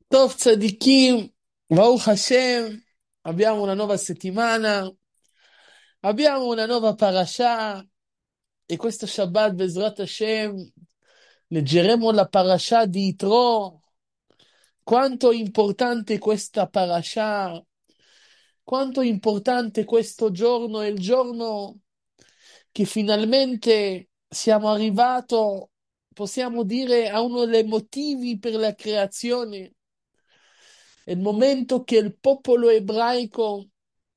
Tov Tzadikim, Baruch Hashem, abbiamo una nuova settimana, abbiamo una nuova parasha e questo Shabbat, Bezrat Hashem, leggeremo la parasha di Yitro. Quanto è importante questa parasha, quanto è importante questo giorno, è il giorno che finalmente siamo arrivati, possiamo dire, a uno dei motivi per la creazione. È il momento che il popolo ebraico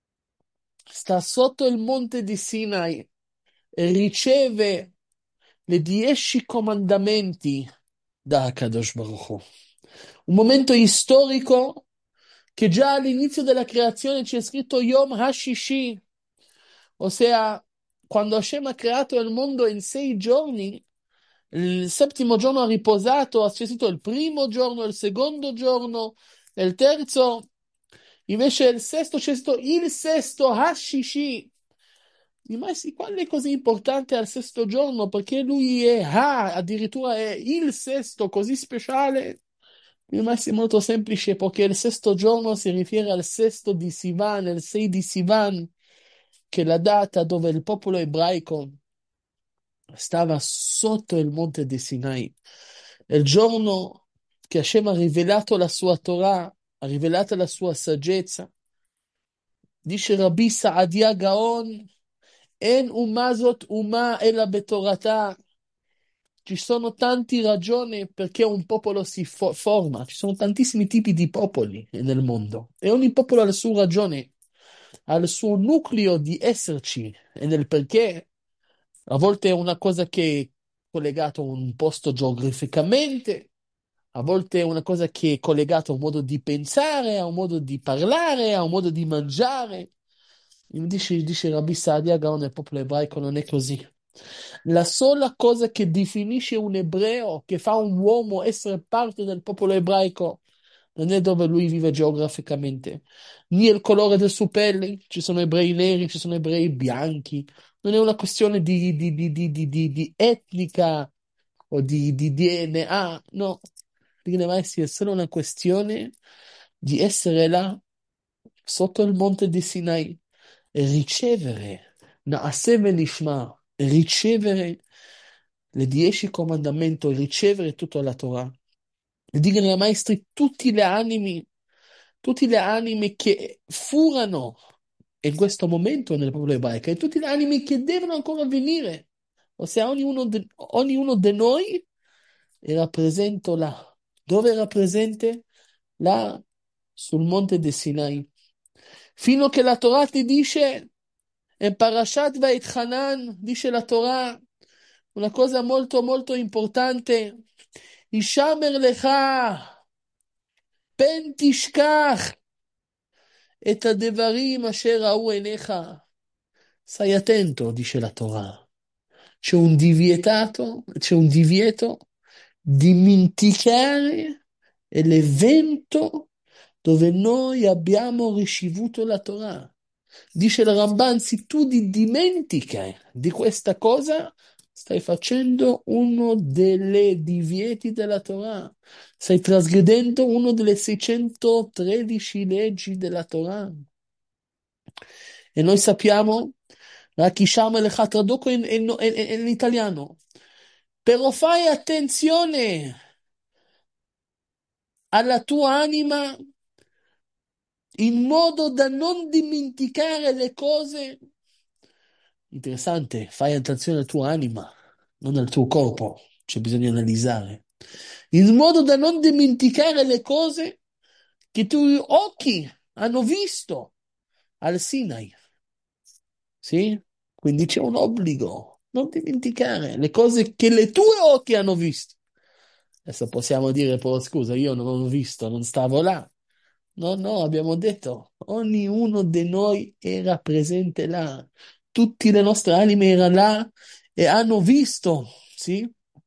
sta sotto il monte di Sinai e riceve le 10 comandamenti da Hakadosh Baruch Hu. Un momento storico che già all'inizio della creazione c'è scritto Yom HaShishi, ossia quando Hashem ha creato il mondo in 6 giorni, il settimo giorno ha riposato, c'è scritto il primo giorno, il secondo giorno, il terzo. Invece il sesto c'è scritto il sesto Hashishi. Ma sì, quale è così importante al sesto giorno? Perché lui è addirittura è il sesto così speciale? Ma sì, molto semplice, perché il sesto giorno si rifiere al sesto di Sivan, il 6 di Sivan, che è la data dove il popolo ebraico stava sotto il monte di Sinai. È il giorno che Hashem ha rivelato la sua Torah, ha rivelato la sua saggezza. Dice Rabbi Saadia Gaon, En umazot uma ela betorata. Ci sono tante ragioni perché un popolo si forma, ci sono tantissimi tipi di popoli nel mondo e ogni popolo ha la sua ragione, ha il suo nucleo di esserci e nel perché. A volte è una cosa che è collegata a un posto geograficamente, a volte è una cosa che è collegata a un modo di pensare, a un modo di parlare, a un modo di mangiare. Dice Rabbi Saadia Gaon, il popolo ebraico non è così. La sola cosa che definisce un ebreo, che fa un uomo essere parte del popolo ebraico, non è dove lui vive geograficamente, né il colore del suo pelle, ci sono ebrei neri, ci sono ebrei bianchi, non è una questione di etnica o di DNA, no, deve essere solo una questione di essere là, sotto il monte di Sinai, e ricevere, Naaseh Venishma, ricevere le 10 comandamenti, ricevere tutta la Torah. E dicono ai maestri tutte le anime che furono in questo momento nel popolo ebraico e tutte le anime che devono ancora venire. Ossia, ognuno di noi era presente là. Dove era presente? Là, sul monte di Sinai. Fino che la Torah ti dice, in Parashat Va'etchanan, dice la Torah, una cosa molto molto importante, Ishamer lecha, pen tishkach, et hadevarim asher ra'u einecha. Stai attento, dice la Torah. C'è un divieto dimenticare l'evento dove noi abbiamo ricevuto la Torah. Dice il Ramban, se tu ti dimentichi di questa cosa, stai facendo uno dei divieti della Torah. Stai trasgredendo uno delle 613 leggi della Torah. E noi sappiamo, Rakisham el traduco in italiano. Però fai attenzione alla tua anima in modo da non dimenticare le cose. Interessante, fai attenzione alla tua anima, non al tuo corpo. C'è bisogno di analizzare. In modo da non dimenticare le cose che i tuoi occhi hanno visto al Sinai. Sì? Quindi c'è un obbligo. Non dimenticare le cose che le tue occhi hanno visto. Adesso possiamo dire, però scusa, io non ho visto, non stavo là. No, no, abbiamo detto, ognuno di noi era presente là. Tutte le nostre anime erano là e hanno visto, sì?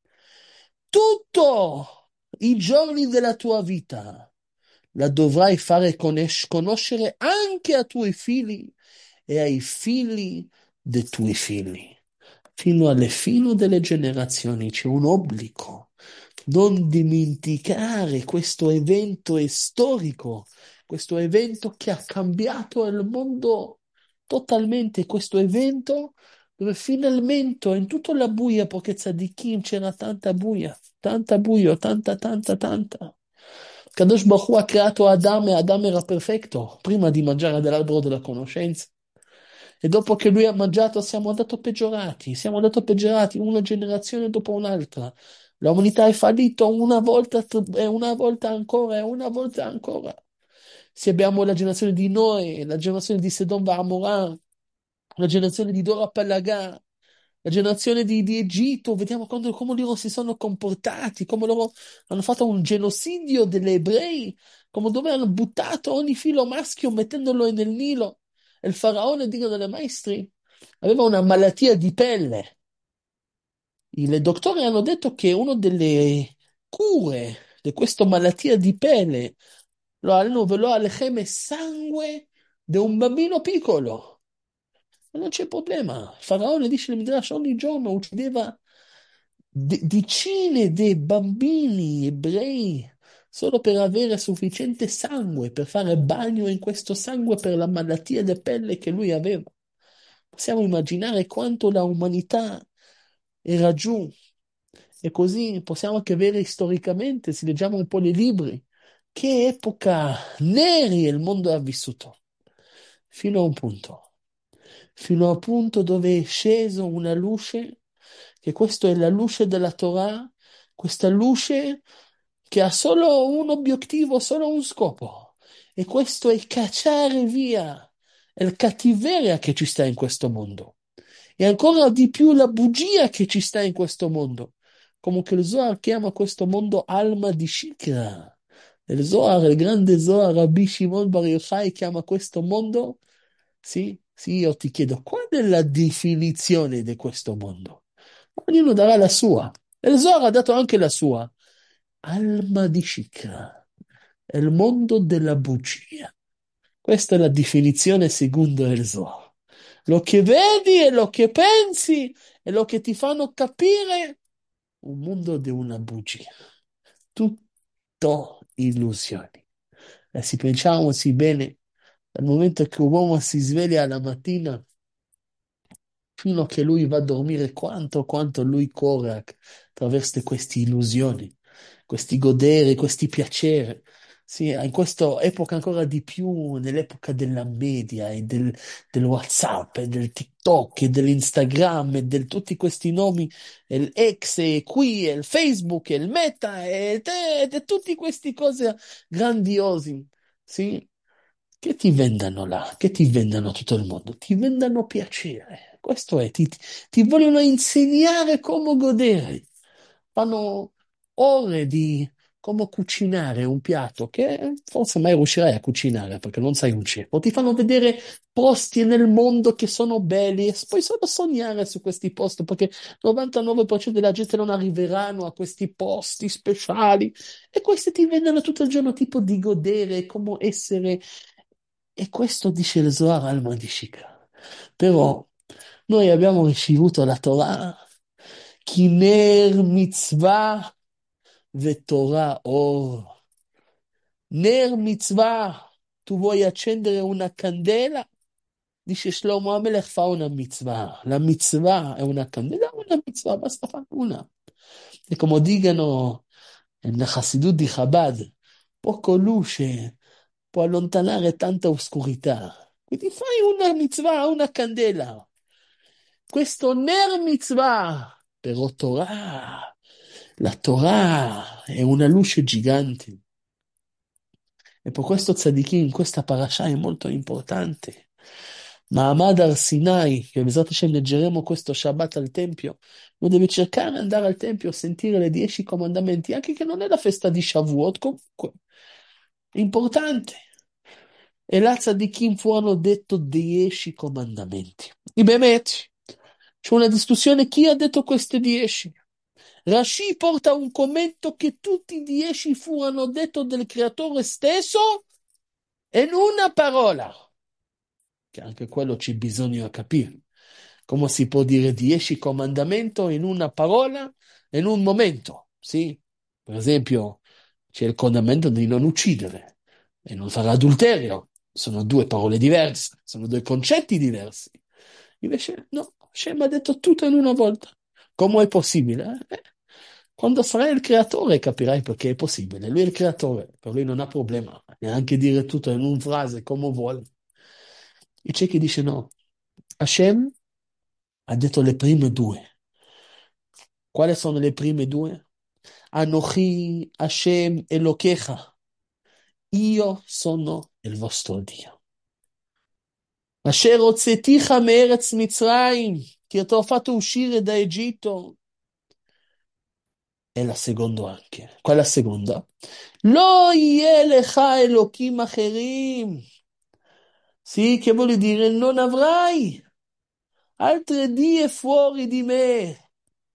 Tutto i giorni della tua vita la dovrai fare conoscere anche ai tuoi figli e ai figli dei tuoi figli. Fino alle fine delle generazioni c'è un obbligo. Non dimenticare questo evento storico, questo evento che ha cambiato il mondo totalmente, questo evento dove finalmente in tutta la buia, perché Tzadikim c'era tanta buio, tanta. Kadosh Baruch Hu ha creato Adam e Adam era perfetto prima di mangiare dell'albero della conoscenza. E dopo che lui ha mangiato siamo andati peggiorati una generazione dopo un'altra. L'umanità è fallita una volta e una volta ancora e una volta ancora. Se abbiamo la generazione di Noè, la generazione di Sedom e Amorà, la generazione di Dora Pallagà, la generazione di Egitto, vediamo come loro si sono comportati, come loro hanno fatto un genocidio degli ebrei, come dove hanno buttato ogni filo maschio mettendolo nel Nilo. E il faraone, dicono le maestri, aveva una malattia di pelle. I dottori hanno detto che una delle cure di questa malattia di pelle lo hanno velo alechem sangue di un bambino piccolo. Ma non c'è problema. Il faraone dice nel Midrash ogni giorno uccideva decine di bambini ebrei solo per avere sufficiente sangue, per fare bagno in questo sangue per la malattia di pelle che lui aveva. Possiamo immaginare quanto la umanità era giù. E così possiamo anche vedere storicamente, se leggiamo un po' i libri, che epoca neri il mondo ha vissuto. Fino a un punto. Fino a un punto dove è sceso una luce, che questa è la luce della Torah, questa luce che ha solo un obiettivo, solo un scopo. E questo è cacciare via il cattiveria che ci sta in questo mondo. E ancora di più la bugia che ci sta in questo mondo. Come che il Zohar chiama questo mondo alma di Shikra. Il Zohar, il grande Zohar, Rabbi Shimon Bar Yochai chiama questo mondo. Sì, io ti chiedo, qual è la definizione di questo mondo? Ognuno darà la sua. E il Zohar ha dato anche la sua. Alma di Shikra. È il mondo della bugia. Questa è la definizione secondo il Zohar. Lo che vedi e lo che pensi e lo che ti fanno capire un mondo di una bugia. Tutto illusioni. E se pensiamoci bene, dal momento che un uomo si sveglia la mattina fino a che lui va a dormire, quanto lui corre attraverso queste illusioni, questi godere, questi piaceri. Sì, in questa epoca ancora di più, nell'epoca della media e del WhatsApp e del TikTok e dell'Instagram e di tutti questi nomi, e l'X e qui e il Facebook e il Meta e tutte queste cose grandiosi, sì, che ti vendano là, che ti vendano tutto il mondo, ti vendano piacere. Questo è, ti vogliono insegnare come godere. Fanno ore di come cucinare un piatto che forse mai riuscirai a cucinare perché non sei un chef. O ti fanno vedere posti nel mondo che sono belli e puoi solo sognare su questi posti perché il 99% della gente non arriveranno a questi posti speciali e questi ti vendono tutto il giorno tipo di godere, come essere. E questo dice il Zohar al di Shikra. Però noi abbiamo ricevuto la Torah, Kiner mitzvah veTorah or. Ner mitzvah, tu vuoi accendere una candela? Dice Shlomo Amelech fa una mitzvah. La mitzvah è una mitzvah, basta fare una. E come dicono nella Chassidut di Chabad, poco luce può allontanare tanta oscurità. Quindi fai una mitzvah, una candela. Questo ner mitzvah, però Torah, la Torah è una luce gigante. E per questo Tzadikim, questa parasha è molto importante. Ma'amad Ar Sinai, che Besat Hashem leggeremo questo Shabbat al Tempio, uno deve cercare di andare al Tempio a sentire le 10 comandamenti, anche che non è la festa di Shavuot, comunque. È importante. E là Tzadikim furono detto 10 comandamenti. I Bemet, c'è una discussione chi ha detto questi 10. Rashi porta un commento che tutti i 10 furono detto del creatore stesso in una parola, che anche quello ci bisogna capire. Come si può dire 10 comandamenti in una parola, in un momento, sì? Per esempio, c'è il comandamento di non uccidere e non fare adulterio. Sono due parole diverse, sono due concetti diversi. Invece, no, Hashem ha detto tutto in una volta. Come è possibile? Quando sarai il creatore capirai perché è possibile. Lui è il creatore, per lui non ha problema neanche dire tutto in una frase come vuole. E c'è chi dice no. Hashem ha detto le prime due. Quali sono le prime due? Anochi Hashem Elokecha. Io sono il vostro Dio. Asher hotzeticha me'eretz Mitzrayim, che ti ho fatto uscire da Egitto. E la seconda anche. Qual è la seconda? Lo yeh lecha Elokim acherim. Sì, che vuol dire non avrai altre die fuori di me.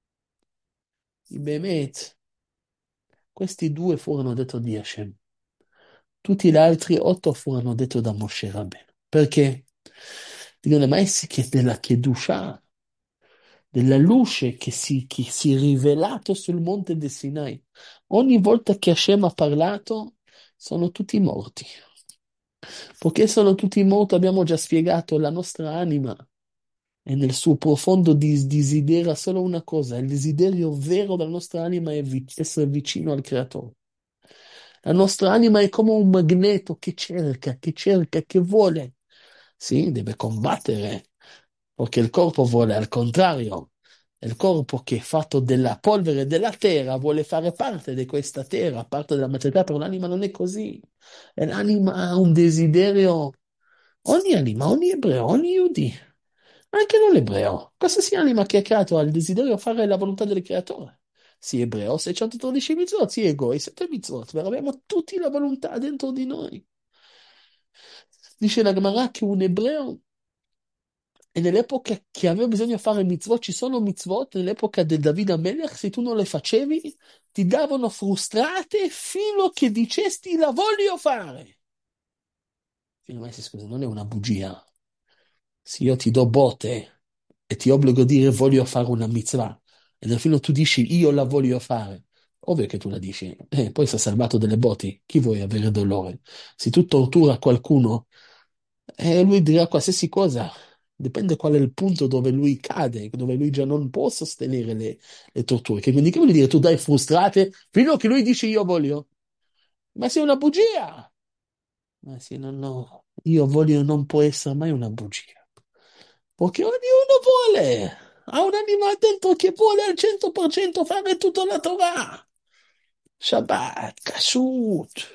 Bemet, questi due furono detto di Hashem. Tutti gli altri 8 furono detto da Moshe Rabbeinu. Perché? Dicono, ma essi che della Kedusha, della luce che si è rivelato sul monte del Sinai. Ogni volta che Hashem ha parlato, sono tutti morti. Perché sono tutti morti, abbiamo già spiegato, la nostra anima è nel suo profondo desidera solo una cosa, il desiderio vero della nostra anima è essere vicino al Creatore. La nostra anima è come un magneto che cerca, che vuole. Sì, deve combattere, perché il corpo vuole al contrario. Il corpo che è fatto della polvere della terra vuole fare parte di questa terra, parte della materialità, però l'anima non è così. E l'anima ha un desiderio, ogni anima, ogni ebreo, ogni Yudi, anche non ebreo, qualsiasi anima che è creato ha il desiderio di fare la volontà del creatore. Sì, ebreo, 613 mitzvot, sì, egoi, 7 mitzvot, però abbiamo tutti la volontà dentro di noi. Dice la Gemara che un ebreo, e nell'epoca che aveva bisogno di fare mitzvot, ci sono mitzvot, nell'epoca del David Amelech, se tu non le facevi, ti davano frustrate fino a che dicesti la voglio fare. Fino a scusa, non è una bugia. Se io ti do botte e ti obbligo a dire voglio fare una mitzvah, e alla fine tu dici io la voglio fare, ovvio che tu la dici, poi sei salvato delle botti, chi vuoi avere dolore? Se tu tortura qualcuno, lui dirà qualsiasi cosa, dipende qual è il punto dove lui cade, dove lui già non può sostenere le torture. Quindi che vuol dire tu dai frustrate fino a che lui dice io voglio? Ma sei una bugia! Ma sì, no, no, io voglio non può essere mai una bugia. Perché ognuno vuole, ha un'anima dentro che vuole al 100% fare tutta la Torah. Shabbat, Kashrut,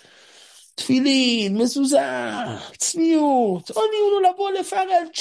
Tfilin, Mezuzah, Tzniut, ognuno la vuole fare al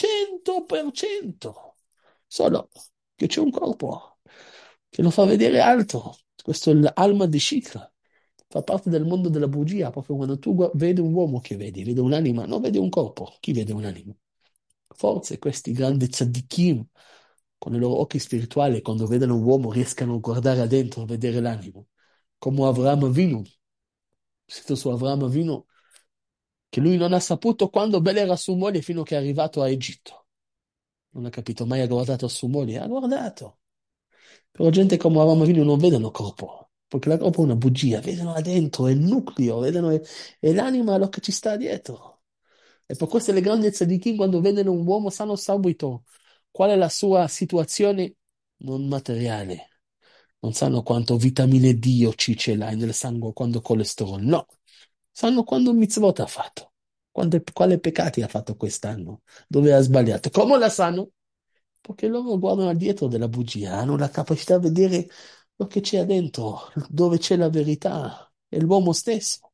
100%. Solo che c'è un corpo che non fa vedere altro. Questo è l'alma di Shikra. Fa parte del mondo della bugia, proprio quando tu vedi un uomo che vedi un'anima, non vedi un corpo. Chi vede un'anima? Forse questi grandi tzaddikim, con i loro occhi spirituali, quando vedono un uomo, riescano a guardare dentro, a vedere l'anima. Come Avraham Avinu. Sito su Avraham Avinu, che lui non ha saputo quando Bella era su moglie fino a che è arrivato a Egitto. Non ha capito, mai ha guardato su moglie, ha guardato. Però gente come Avraham Avinu non vedono corpo, perché la corpo è una bugia, vedono là dentro, è il nucleo, vedono è l'anima lo che ci sta dietro. E per questo le grandi tzaddikim quando vedono un uomo sanno subito qual è la sua situazione non materiale. Non sanno quanto vitamine D o C ce l'hai nel sangue, quando colesterolo. No, sanno quando mitzvot ha fatto, quale peccati ha fatto quest'anno, dove ha sbagliato. Come la sanno? Perché loro guardano dietro della bugia, hanno la capacità di vedere lo che c'è dentro, dove c'è la verità, è l'uomo stesso.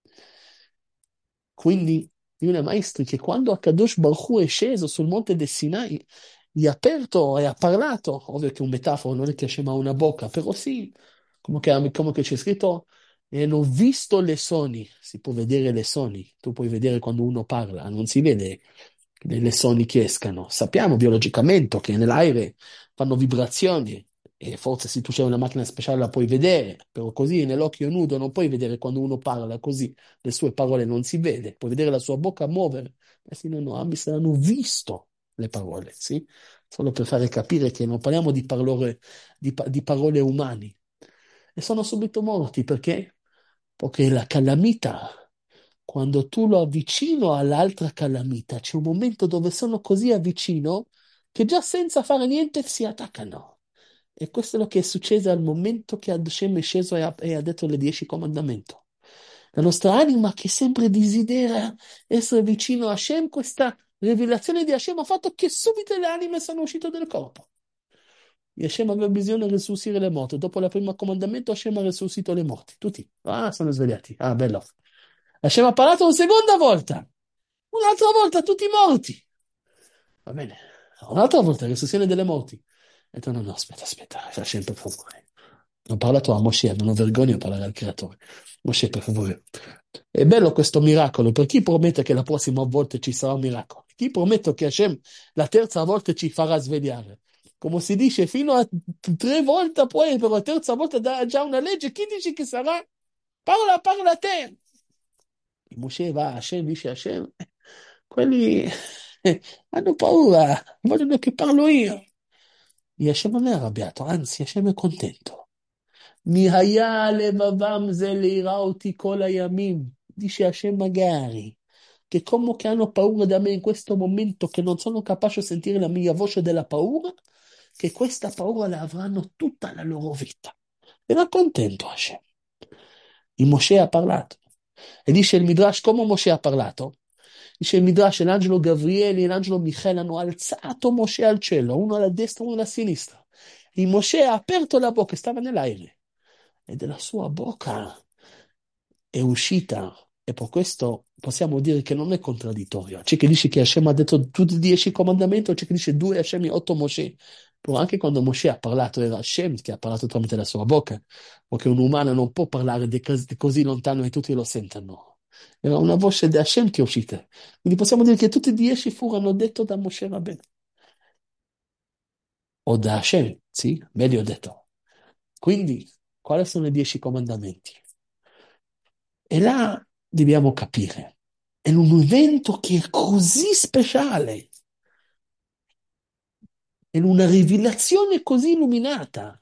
Quindi, Yuna Maestri, che quando Akadosh Baruch Hu è sceso sul monte del Sinai, gli ha aperto e ha parlato, ovvio che è un metaforo, non è che Hashem ha una bocca, però sì, come che c'è scritto, e hanno visto le soni, si può vedere le soni, tu puoi vedere quando uno parla, non si vede le soni che escano. Sappiamo biologicamente che nell'aereo fanno vibrazioni, e forse se tu c'è una macchina speciale la puoi vedere, però così nell'occhio nudo non puoi vedere quando uno parla così le sue parole non si vede, puoi vedere la sua bocca muovere, ma sì, no, Ambis hanno visto le parole, sì? Solo per fare capire che non parliamo di parole umane. e sono subito morti. Perché? Perché la calamita, quando tu lo avvicino all'altra calamita, c'è un momento dove sono così avvicino che già senza fare niente si attaccano. E questo è lo che è successo al momento che Hashem è sceso e ha detto le 10 comandamenti. La nostra anima che sempre desidera essere vicino a Hashem, questa rivelazione di Hashem ha fatto che subito le anime sono uscite dal corpo. E Hashem aveva bisogno di risuscitare le morti. Dopo il primo comandamento, Hashem ha risuscitato le morti. Tutti. Ah, sono svegliati. Ah, bello. Hashem ha parlato una seconda volta. Un'altra volta, tutti morti. Va bene. Un'altra volta, risurrezione delle morti. E detto, no, no, aspetta, Hashem, per favore. Ho parlato a Moshe, non ho vergogna a parlare al creatore. Moshe, per favore. È bello questo miracolo, per chi promette che la prossima volta ci sarà un miracolo? Chi promette che Hashem la terza volta ci farà svegliare? Come si dice, fino a 3 volte poi, per la terza volta dà già una legge, chi dice che sarà? Parla a te. E Moshe va a Hashem, dice a Hashem, quelli hanno paura, vogliono che parlo io. E Hashem non è arrabbiato, anzi, Hashem è contento. Mihaya levavam ze leirauti kol hayamim. Dice Hashem magari, che come che hanno paura da me in questo momento, che non sono capaci di sentire la mia voce della paura, che questa paura la avranno tutta la loro vita. Era contento Hashem. E Moshe ha parlato. E dice il Midrash, come Moshe ha parlato? Dice il Midrash, l'angelo Gabriele e l'angelo Michele hanno alzato Moshe al cielo, uno alla destra e uno alla sinistra. E Moshe ha aperto la bocca, stava nell'aereo. E dalla sua bocca è uscita, e per questo possiamo dire che non è contraddittorio. C'è chi dice che Hashem ha detto tutti i 10 comandamenti, c'è chi dice 2 Hashem e 8 Moshe. Però anche quando Moshe ha parlato era Hashem che ha parlato tramite la sua bocca, perché un umano non può parlare di così lontano e tutti lo sentono. Era una voce di Hashem che è uscita. Quindi possiamo dire che tutti i 10 furono detti da Moshe Rabbeinu. O da Hashem, sì, meglio detto. Quindi, quali sono i 10 comandamenti? E là dobbiamo capire, è un evento che è così speciale, è una rivelazione così illuminata.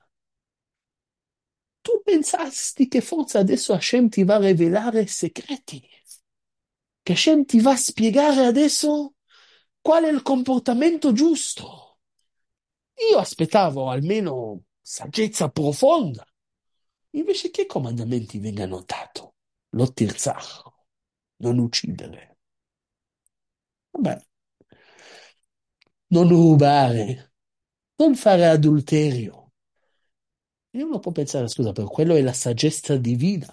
Tu pensasti che forse adesso Hashem ti va a rivelare segreti, che Hashem ti va a spiegare adesso qual è il comportamento giusto. Io aspettavo almeno saggezza profonda, invece che comandamenti vengano dati? Lo tirzach, non uccidere. Vabbè, non rubare, non fare adulterio. E uno può pensare, scusa, per quello è la saggezza divina,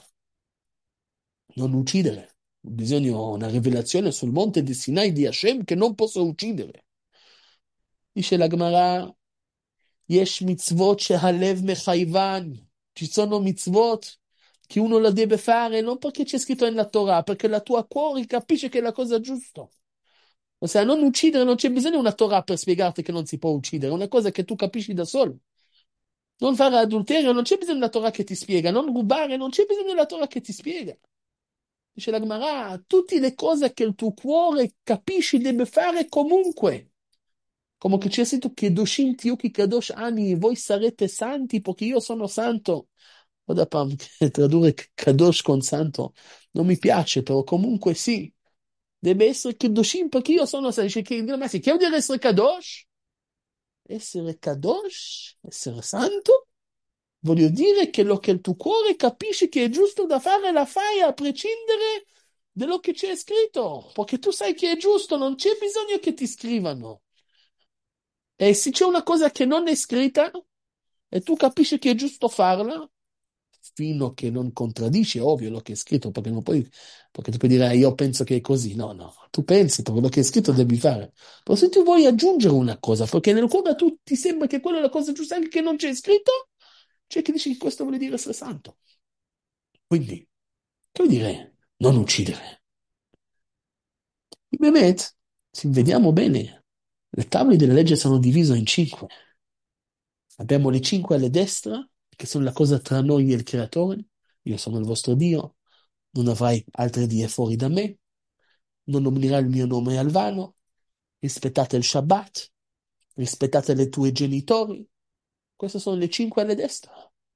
non uccidere. Bisogna una rivelazione sul monte di Sinai di Hashem che non posso uccidere. Dice la Gemara, Yesh mitzvot shehalev mechayvan. Ci sono mitzvot che uno la deve fare non perché c'è scritto nella Torah, perché la tua cuore capisce che è la cosa giusta. Ossia, non uccidere, non c'è bisogno di una Torah per spiegarti che non si può uccidere, è una cosa che tu capisci da solo. Non fare adulterio, non c'è bisogno della Torah che ti spiega. Non rubare, non c'è bisogno della Torah che ti spiega. Dice la Gemara, tutte le cose che il tuo cuore capisci deve fare comunque. Come che c'è scritto, Kedoshim tiuki kadosh ani, voi sarete santi perché io sono santo. Ora, tradurre kadosh con santo non mi piace, però comunque sì. Deve essere Kedoshim perché io sono santo. Dice che vuol dire essere kadosh? Essere kadosh? Essere santo? Voglio dire che lo che il tuo cuore capisce che è giusto da fare, la fai a prescindere da quello che c'è scritto, perché tu sai che è giusto, non c'è bisogno che ti scrivano. E se c'è una cosa che non è scritta e tu capisci che è giusto farla, fino a che non contraddici, è ovvio lo che è scritto, perché non puoi, perché tu puoi dire, io penso che è così. No, no, tu pensi, per quello che è scritto devi fare. Però se tu vuoi aggiungere una cosa, perché nel cuore a tu ti sembra che quella è la cosa giusta, anche che non c'è scritto, c'è chi dice che questo vuol dire essere santo. Quindi, che vuol dire non uccidere? In Mehmet, se vediamo bene, le tavole della legge sono divise in 5. Abbiamo le 5 alle destra, che sono la cosa tra noi e il Creatore. Io sono il vostro Dio, non avrai altri die fuori da me, non nominerai il mio nome al vano, rispettate il Shabbat, rispettate i tuoi genitori. Queste sono le 5 alle destra.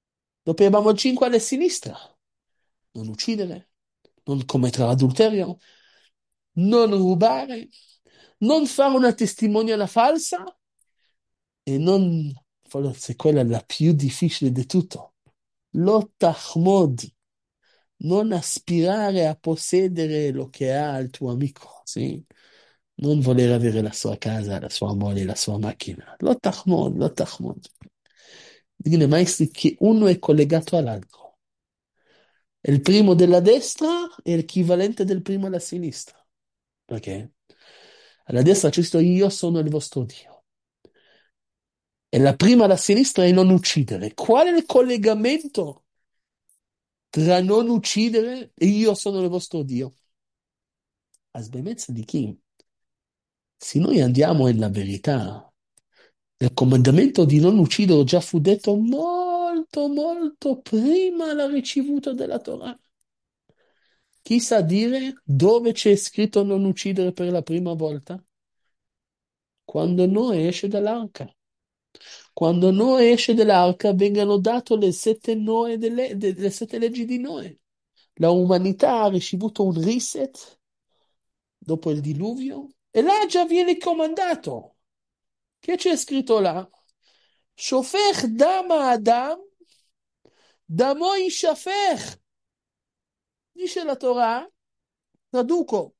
Dopo abbiamo il 5 alla sinistra. Non uccidere, non commettere adulterio, non rubare, non fare una testimonianza falsa e non, forse quella è la più difficile di tutto, lo tahmod, non aspirare a possedere lo che ha il tuo amico, sì? Non voler avere la sua casa, la sua moglie, la sua macchina. Lo tahmod, lo tahmod. Dicono i maestri che uno è collegato all'altro. Il primo della destra è l'equivalente del primo alla sinistra. Perché? Alla destra c'è scritto io sono il vostro Dio. E la prima alla sinistra è non uccidere. Qual è il collegamento tra non uccidere e io sono il vostro Dio? A sbemezza di chi? Se noi andiamo nella verità, il comandamento di non uccidere già fu detto molto, molto prima della ricevuta della Torah. Chi sa dire dove c'è scritto non uccidere per la prima volta? Quando Noè esce dall'arca. Quando Noè esce dall'arca vengono date le sette leggi di Noè. La umanità ha ricevuto un reset dopo il diluvio e là già viene comandato. Che c'è scritto là? Shofech dama Adam, damo yishafech. Dice la Torah, traduco,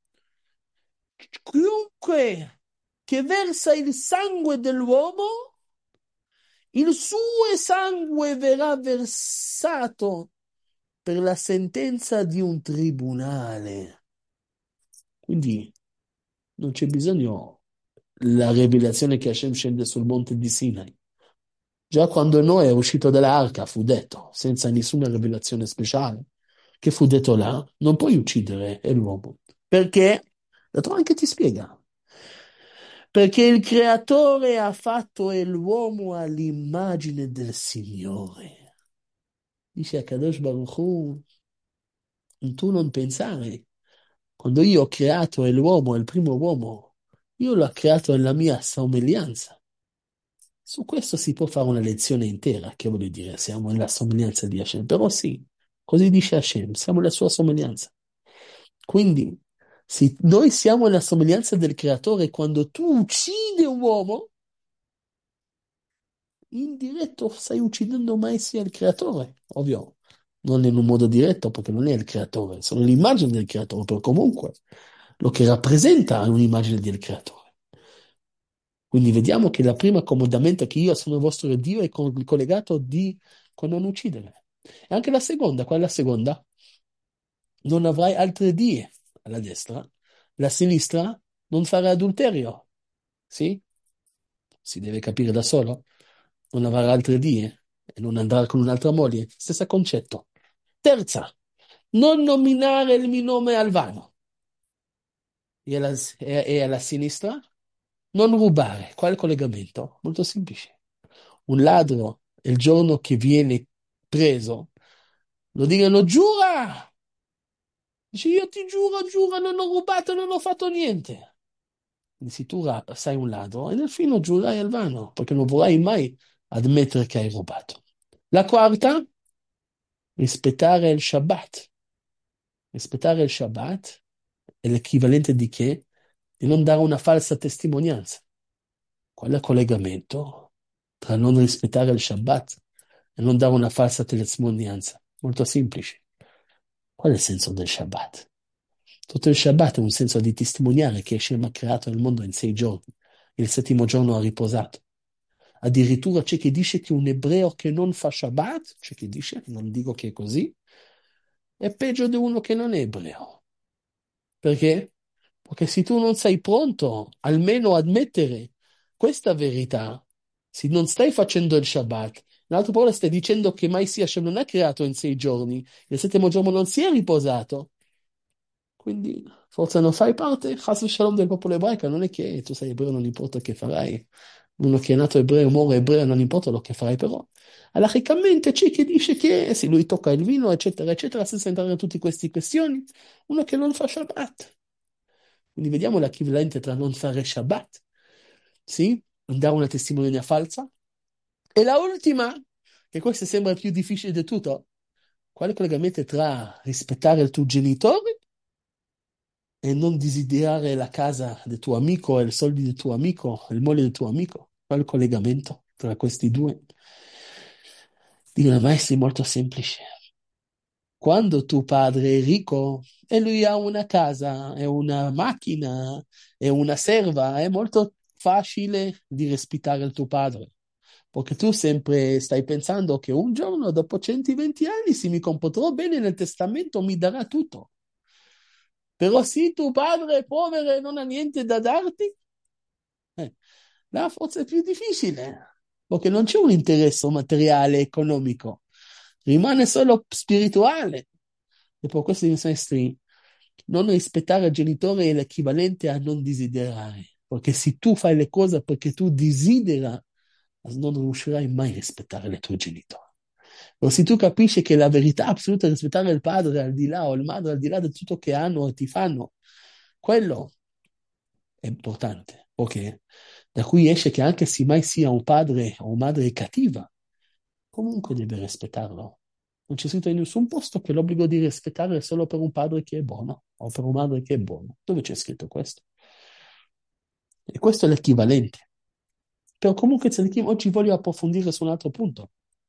chiunque che versa il sangue dell'uomo, il suo sangue verrà versato per la sentenza di un tribunale. Quindi non c'è bisogno la rivelazione che Hashem scende sul monte di Sinai. Già quando Noè è uscito dall'arca fu detto, senza nessuna rivelazione speciale, che fu detto là, non puoi uccidere l'uomo. Perché? La Torah anche ti spiega. Perché il creatore ha fatto l'uomo all'immagine del Signore. Dice a Kadosh Baruch Hu, tu non pensare, quando io ho creato l'uomo, il primo uomo, io l'ho creato nella mia somiglianza. Su questo si può fare una lezione intera, che vuol dire, siamo nella somiglianza di Hashem, però sì, così dice Hashem, siamo nella sua somiglianza. Quindi, se noi siamo nella somiglianza del creatore, quando tu uccidi un uomo, in diretto stai uccidendo mai sia il creatore, ovvio, non in un modo diretto perché non è il creatore, sono l'immagine del creatore, però comunque lo che rappresenta è un'immagine del creatore. Quindi vediamo che il primo comandamento che io sono il vostro Dio è collegato con non uccidere. E anche la seconda, qual è la seconda? Non avrai altre die alla destra, la sinistra non fare adulterio. Sì? Si deve capire da solo. Non avrai altre die e non andare con un'altra moglie. Stesso concetto. Terza, non nominare il mio nome al vano. E alla sinistra, non rubare. Qual è il collegamento? Molto semplice. Un ladro, il giorno che viene preso, lo dicono, giura! Dice, io ti giuro, giuro, non ho rubato, non ho fatto niente. Quindi se tu sei un ladro, e nel fine giurai al vano, perché non vorrai mai ammettere che hai rubato. La quarta, rispettare il Shabbat. Rispettare il Shabbat è l'equivalente di che? Di non dare una falsa testimonianza. Qual è il collegamento tra non rispettare il Shabbat e non dare una falsa testimonianza? Molto semplice. Qual è il senso del Shabbat? Tutto il Shabbat è un senso di testimoniare che Hashem ha creato il mondo in 6 giorni. Il settimo giorno ha riposato. Addirittura c'è chi dice che un ebreo che non fa Shabbat, c'è chi dice, non dico che è così, è peggio di uno che non è ebreo. Perché? Perché se tu non sei pronto almeno a admettere questa verità, se non stai facendo il Shabbat, in altre parole stai dicendo che mai sia Hashem non ha creato in 6 giorni, il settimo giorno non si è riposato, quindi forse non fai parte, Chas Shalom del popolo ebraico, non è che tu sei ebreo, non importa che farai, uno che è nato ebreo, muore ebreo, non importa lo che farai, però alachicamente c'è chi dice che se lui tocca il vino, eccetera, eccetera, senza entrare in tutte queste questioni, uno che non fa Shabbat. Quindi vediamo l'equivalente tra non fare Shabbat, sì, dare una testimonianza falsa, e la ultima, che questo sembra il più difficile di tutto. Qual è il collegamento tra rispettare il tuo genitore e non desiderare la casa del tuo amico, e i soldi del tuo amico, il moglie del tuo amico? Qual è il collegamento tra questi due? Dicono i maestri molto semplice. Quando tuo padre è ricco e lui ha una casa, e una macchina, e una serva, è molto facile di rispettare il tuo padre. Perché tu sempre stai pensando che un giorno, dopo 120 anni, se mi comporterò bene nel testamento, mi darà tutto. Però se tuo padre è povero e non ha niente da darti, eh, là forse è più difficile, perché non c'è un interesse materiale, economico, rimane solo spirituale. E per questo i maestri, non rispettare il genitore è l'equivalente a non desiderare, perché se tu fai le cose perché tu desideri, non riuscirai mai a rispettare i tuoi genitori. O se tu capisci che la verità assoluta è rispettare il padre al di là o il madre al di là di tutto che hanno e ti fanno, quello è importante, ok? Da cui esce che anche se mai sia un padre o madre cattiva, comunque deve rispettarlo. Non c'è scritto in nessun posto che l'obbligo di rispettare è solo per un padre che è buono o per una madre che è buona. Dove c'è scritto questo? E questo è l'equivalente. Però comunque Tzadikim, oggi voglio approfondire su un altro punto.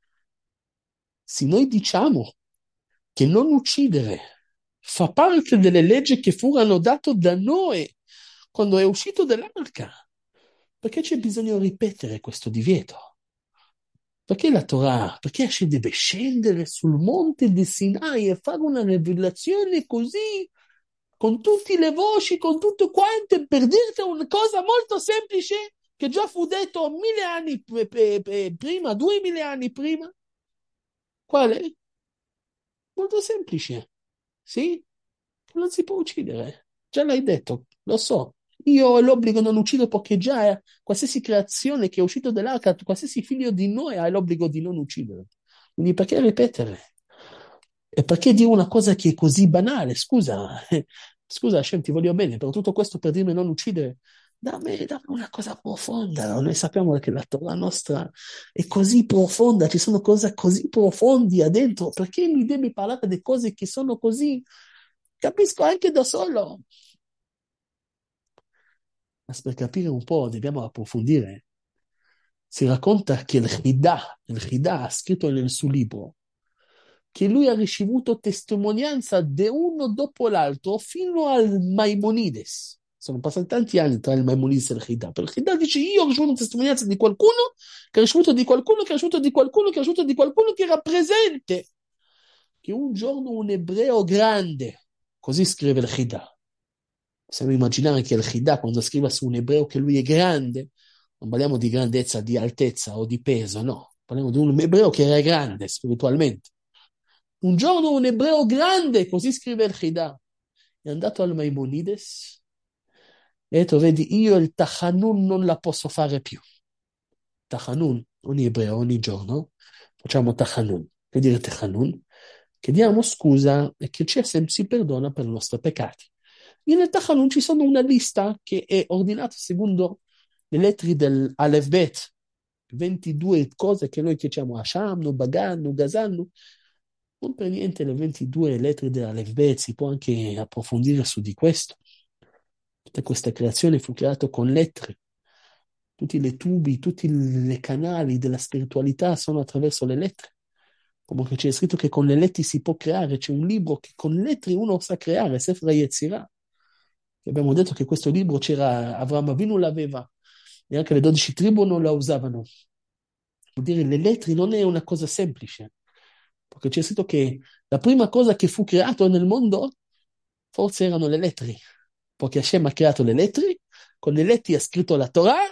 Se noi diciamo che non uccidere fa parte delle leggi che furono date da noi quando è uscito dall'arca, perché c'è bisogno di ripetere questo divieto? Perché la Torah? Perché Hashem deve scendere sul monte di Sinai e fare una rivelazione così, con tutte le voci, con tutto quanto, per dirti una cosa molto semplice che già fu detto 1000 anni prima, 2000 anni prima? Qual è? Molto semplice, sì? Non si può uccidere. Già l'hai detto, lo so. Io ho l'obbligo di non uccidere perché già qualsiasi creazione che è uscita dall'arca, qualsiasi figlio di noi ha l'obbligo di non uccidere. Quindi perché ripetere? E perché dire una cosa che è così banale? Scusa, scusa Hashem, ti voglio bene, però tutto questo per dirmi non uccidere. Dammi una cosa profonda. No? Noi sappiamo che la Torah nostra è così profonda, ci sono cose così profondi dentro. Perché mi devi parlare di cose che sono così? Capisco anche da solo. Ma per capire un po' dobbiamo approfondire. Si racconta che il Hida ha scritto nel suo libro che lui ha ricevuto testimonianza di uno dopo l'altro fino al Maimonides. Sono passati tanti anni tra il Maimonides e il Hida. Però il Hida dice: io ho ricevuto testimonianza di qualcuno, che ha ricevuto di qualcuno, che ha ricevuto di qualcuno, che ha ricevuto di qualcuno che era presente. Che un giorno un ebreo grande, così scrive il Hida. Possiamo immaginare che il Hida, quando scrive su un ebreo che lui è grande, non parliamo di grandezza, di altezza o di peso, no. Parliamo di un ebreo che era grande spiritualmente. Un giorno un ebreo grande, così scrive il Hida, è andato al Maimonides e ha detto: vedi, io il Tachanun non la posso fare più. Tachanun, ogni ebreo, ogni giorno, facciamo Tachanun. Che dire Tachanun? Chiediamo scusa e che Gesem si perdona per i nostri peccati. In Tachanun ci sono una lista che è ordinata secondo le lettere dell'Alef Bet, 22 cose che noi chiediamo a Sham, Bagan, Gazan, non per niente le 22 lettere dell'Alef Bet, si può anche approfondire su di questo. Tutta questa creazione fu creata con lettere. Tutti i tubi, tutti i canali della spiritualità sono attraverso le lettere. Come c'è scritto che con le lettere si può creare, c'è un libro che con le lettere uno sa creare, Sefer Yetzirah. Abbiamo detto che questo libro c'era, Avraham Avinu l'aveva, e anche le 12 tribù non la usavano. Vuol dire, le lettere non è una cosa semplice, perché c'è scritto che la prima cosa che fu creata nel mondo forse erano le lettere, perché Hashem ha creato le lettere, con le lettere ha scritto la Torah,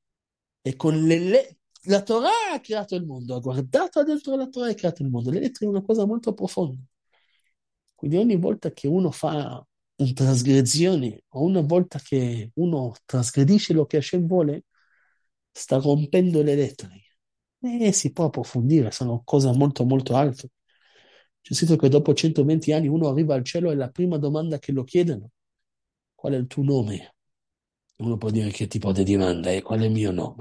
e con la Torah ha creato il mondo, ha guardato dentro la Torah e ha creato il mondo. Le lettere è una cosa molto profonda. Quindi ogni volta che uno fa una trasgressione, o una volta che uno trasgredisce lo che Hashem vuole, sta rompendo le lettere. E si può approfondire, sono cose molto molto alte. C'è scritto che dopo 120 anni uno arriva al cielo e la prima domanda che lo chiedono: qual è il tuo nome? Uno può dire: che tipo di domanda è? Qual è il mio nome?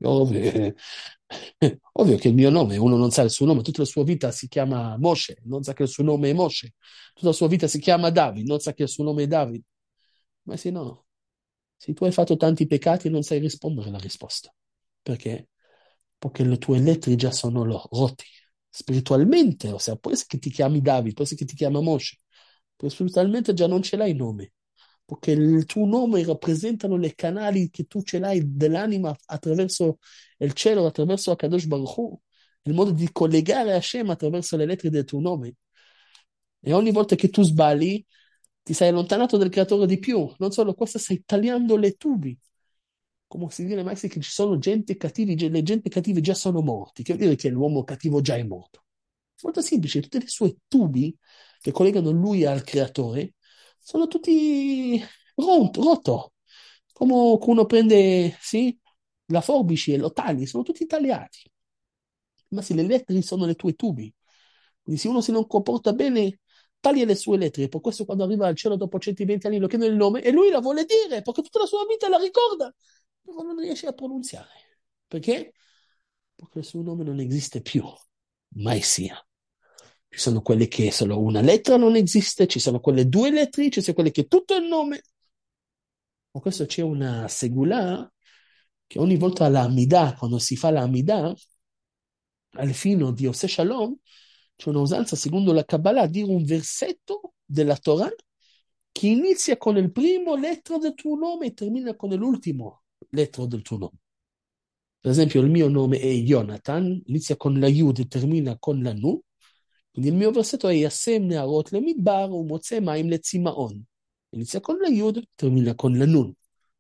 Ovvio, ovvio che il mio nome, uno non sa il suo nome, tutta la sua vita si chiama Moshe, non sa che il suo nome è Moshe. Tutta la sua vita si chiama David, non sa che il suo nome è David. Ma se no, se tu hai fatto tanti peccati non sai rispondere alla risposta. Perché? Perché le tue lettere già sono rotte. Spiritualmente, ossia, può essere che ti chiami David, può essere che ti chiami Moshe, però spiritualmente già non ce l'hai il nome. Perché il tuo nome rappresentano le canali che tu ce l'hai dell'anima attraverso il cielo, attraverso Akadosh Baruch Hu, il modo di collegare Hashem attraverso le lettere del tuo nome. E ogni volta che tu sbagli, ti sei allontanato dal creatore di più. Non solo questo, stai tagliando le tubi. Come si dice, Maxi, che ci sono gente cattivi, le gente cattive già sono morti. Che vuol dire che l'uomo cattivo già è morto? Molto semplice, tutte le sue tubi che collegano lui al creatore sono tutti rotto. Come uno prende, sì, la forbice e lo tagli, sono tutti tagliati. Ma se le lettere sono le tue tubi, quindi se uno si non comporta bene, taglia le sue lettere. Per questo quando arriva al cielo dopo 120 anni lo chiede il nome e lui la vuole dire, perché tutta la sua vita la ricorda, però non riesce a pronunciare. Perché? Perché il suo nome non esiste più, mai sia. Ci sono quelle che solo una lettera non esiste, ci sono quelle due lettere, ci sono quelle che tutto è il nome. Per questo c'è una segula che ogni volta all'Amida, quando si fa l'Amida, al fine di Oseh Shalom, c'è un'usanza secondo la Kabbalah dire un versetto della Torah che inizia con il primo lettera del tuo nome e termina con l'ultimo lettera del tuo nome. Per esempio, il mio nome è Jonathan, inizia con la Yud e termina con la Nu. Quindi il mio versetto è Yasem Nearot Lemidbar Umotze Maim Lezimaon. Inizia con la Yud, termina con la Nun.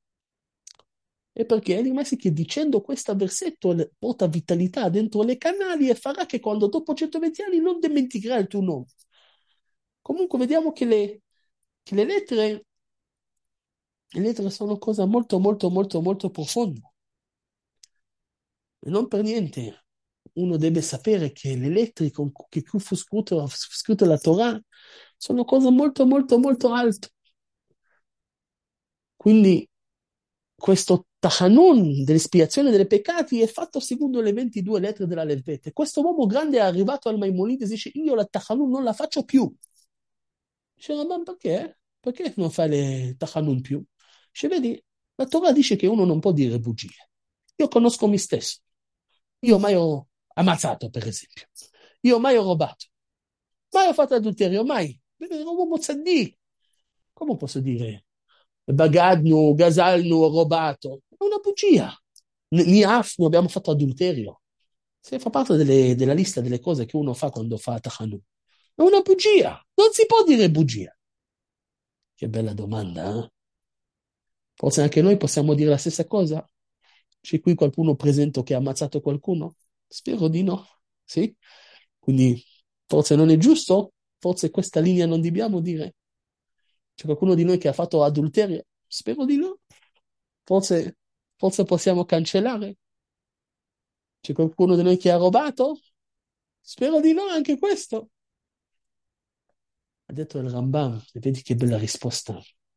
E perché è rimasto che dicendo questo versetto porta vitalità dentro le canali e farà che quando dopo 120 anni non dimenticherai il tuo nome. Comunque vediamo che le lettere sono cosa molto, molto, molto, molto profonda. E non per niente uno deve sapere che le lettere che fu scritto la Torah sono cose molto, molto, molto alte. Quindi questo Tachanun dell'espiazione dei peccati è fatto secondo le 22 lettere della Levete. Questo uomo grande è arrivato al Maimonides e dice: Io la Tachanun non la faccio più. Dice: Ma perché? Perché non fai le Tachanun più? Dice: Vedi, la Torah dice che uno non può dire bugie. Io conosco me stesso. Io mai ho ammazzato, per esempio. Io mai ho rubato. Mai ho fatto adulterio, mai. Ero un uomo tzaddik. Come posso dire? Bagadnu, gasalnu, ho rubato. È una bugia. Ni afnu, abbiamo fatto adulterio. Se fa parte della lista delle cose che uno fa quando fa tachanu. È una bugia. Non si può dire bugia. Che bella domanda, eh? Forse anche noi possiamo dire la stessa cosa? C'è qui qualcuno presente che ha ammazzato qualcuno? Spero di no. Sì? Quindi forse non è giusto? Forse questa linea non dobbiamo dire. C'è qualcuno di noi che ha fatto adulterio? Spero di no. Forse, forse possiamo cancellare. C'è qualcuno di noi che ha rubato? Spero di no, anche questo. Ha detto il Rambam, e vedi che bella risposta.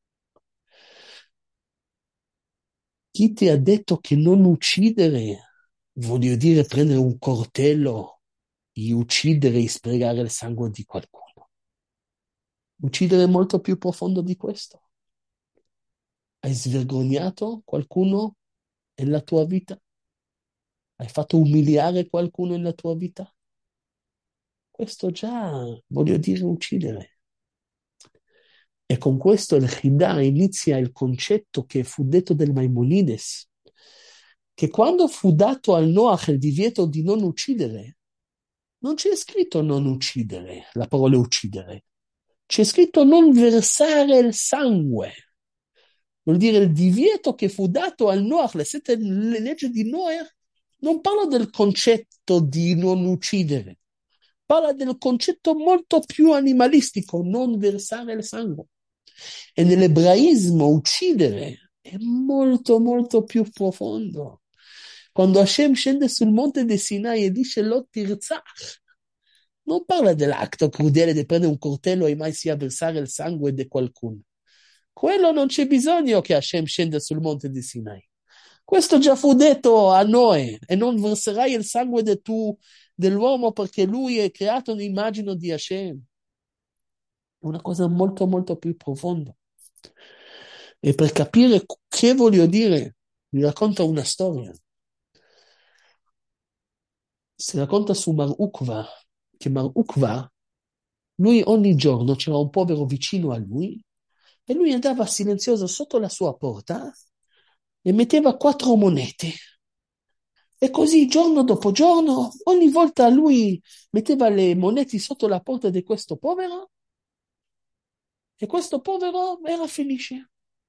Chi ti ha detto che non uccidere, voglio dire prendere un coltello e uccidere e sprecare il sangue di qualcuno? Uccidere è molto più profondo di questo. Hai svergognato qualcuno nella tua vita? Hai fatto umiliare qualcuno nella tua vita? Questo già, voglio dire, uccidere. E con questo il Chida inizia il concetto che fu detto del Maimonides, che quando fu dato al Noach il divieto di non uccidere, non c'è scritto non uccidere, la parola uccidere, c'è scritto non versare il sangue. Vuol dire il divieto che fu dato al Noach, le leggi di Noach, non parla del concetto di non uccidere, parla del concetto molto più animalistico, non versare il sangue. E nell'ebraismo uccidere è molto, molto più profondo. Quando Hashem scende sul monte di Sinai e dice lo tirzach, non parla dell'atto crudele di prendere un coltello e mai sia versare il sangue di qualcuno. Quello non c'è bisogno che Hashem scenda sul monte di Sinai. Questo già fu detto a Noè, e non verserai il sangue dell'uomo perché lui è creato un'immagine di Hashem. È una cosa molto molto più profonda. E per capire che voglio dire, vi racconto una storia. Si racconta su Mar Ukva, che Mar Ukva, lui ogni giorno c'era un povero vicino a lui, e lui andava silenzioso sotto la sua porta e metteva 4 monete. E così giorno dopo giorno, ogni volta lui metteva le monete sotto la porta di questo povero, e questo povero era felice.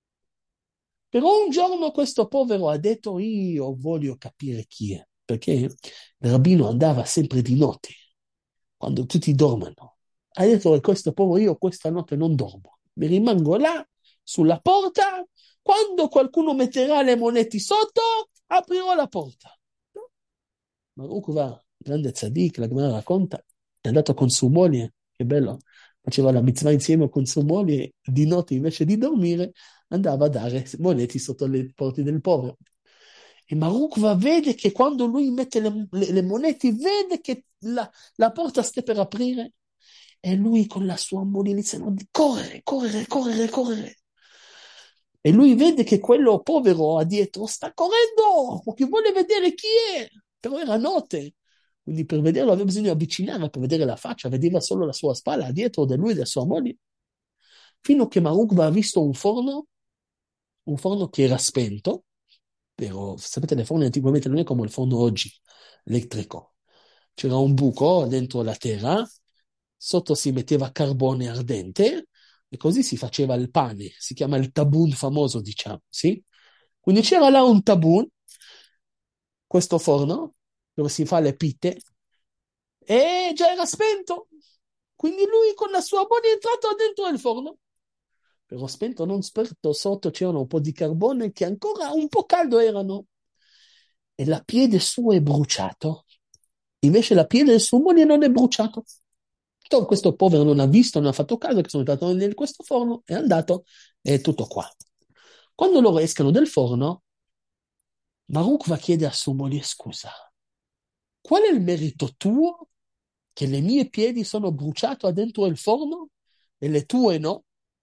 Però un giorno questo povero ha detto: io voglio capire chi è, perché il rabbino andava sempre di notte, quando tutti dormono. Ha detto a questo povero: io questa notte non dormo, mi rimango là, sulla porta, quando qualcuno metterà le monete sotto, aprirò la porta. Baruch va, grande tzaddik, la Gemara racconta, è andato con sua moglie, che bello, faceva la mitzvah insieme con sua moglie, di notte invece di dormire andava a dare moneti sotto le porte del povero. E Baruch va, vede che quando lui mette le monete, vede che la porta sta per aprire, e lui con la sua moglie iniziano a correre, correre, correre, correre. E lui vede che quello povero a dietro sta correndo, perché vuole vedere chi è. Però era notte, quindi per vederlo aveva bisogno di avvicinare, per vedere la faccia, vedeva solo la sua spalla dietro di lui e della sua moglie. Fino a che Marukva ha visto un forno che era spento, però sapete, le forni anticamente non è come il forno oggi, elettrico. C'era un buco dentro la terra, sotto si metteva carbone ardente, e così si faceva il pane, si chiama il tabun famoso, diciamo, sì? Quindi c'era là un tabun, questo forno, dove si fa le pitte, e già era spento. Quindi lui con la sua moglie è entrato dentro il forno. Però spento, non spento, sotto c'erano un po' di carbone che ancora un po' caldo erano. E la piede suo è bruciato. Invece la piede del suo moglie non è bruciato. Questo povero non ha visto, non ha fatto caso che sono entrato in questo forno, è andato, e tutto qua. Quando loro escono del forno, Baruch va a chiedere a sua moglie: scusa, qual è il merito tuo che le mie piedi sono bruciate dentro il forno e le tue no?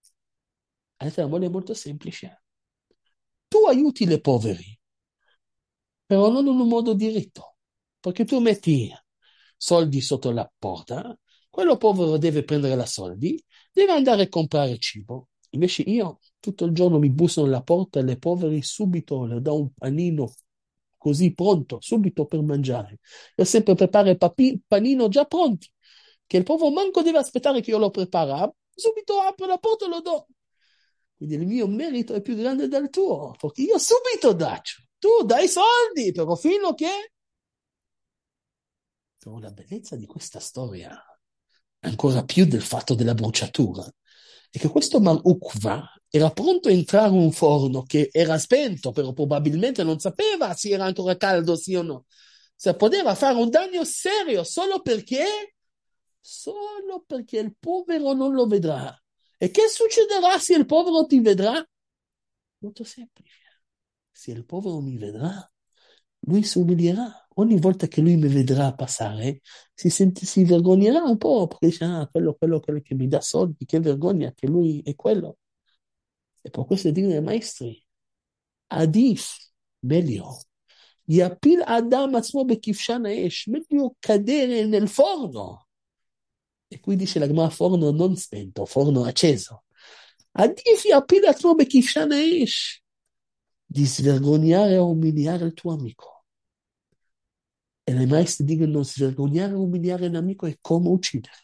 Ha detto la moglie: è molto semplice. Tu aiuti le poveri, però non in un modo diritto, perché tu metti soldi sotto la porta, quello povero deve prendere la soldi, deve andare a comprare cibo. Invece io tutto il giorno mi busso alla porta e le poveri subito le do un panino così pronto, subito per mangiare. Io sempre preparo il panino già pronti, che il povero manco deve aspettare che io lo prepara, subito apro la porta e lo do. Quindi il mio merito è più grande del tuo, perché io subito daccio. Tu dai soldi, però fino che... Però la bellezza di questa storia, ancora più del fatto della bruciatura, è che questo Mar Ukva era pronto a entrare in un forno che era spento, però probabilmente non sapeva se era ancora caldo, sì o no. Se poteva fare un danno serio solo perché il povero non lo vedrà. E che succederà se il povero ti vedrà? Molto semplice. Se il povero mi vedrà, lui si umilierà. Ogni volta che lui mi vedrà passare, si vergognerà un po', perché dice: ah, quello che mi dà soldi, che vergogna che lui è quello. E per questo dicono i maestri: Adif, meglio. Yapil Adam עצמו בכבשן האש, meglio cadere nel forno. E qui dice la Gemara: forno non spento, forno acceso. Adif yapil עצמו בכבשן האש, di svergognare o umiliare il tuo amico. E le maestre dicono: svergognare o umiliare l'amico è come uccidere.